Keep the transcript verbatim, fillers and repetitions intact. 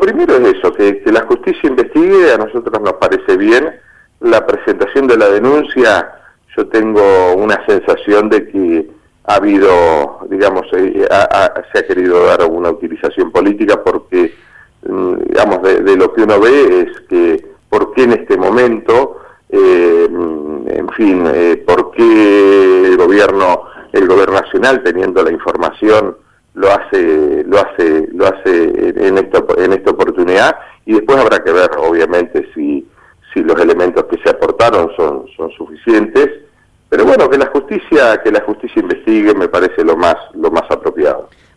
primero es eso, que, que la justicia investigue, a nosotros nos parece bien. La presentación de la denuncia, yo tengo una sensación de que ha habido, digamos, eh, ha, ha, se ha querido dar una utilización política porque, digamos, de, de lo que uno ve es que, ¿por qué en este momento, eh, en fin, eh, por qué el gobierno, el gobierno nacional, teniendo la información, lo hace, lo hace, lo hace en esta, en esta oportunidad? Y después habrá que ver, obviamente, si, si los elementos que se aportaron son, son suficientes. Pero bueno, que la justicia, que la justicia investigue me parece lo más, lo más apropiado.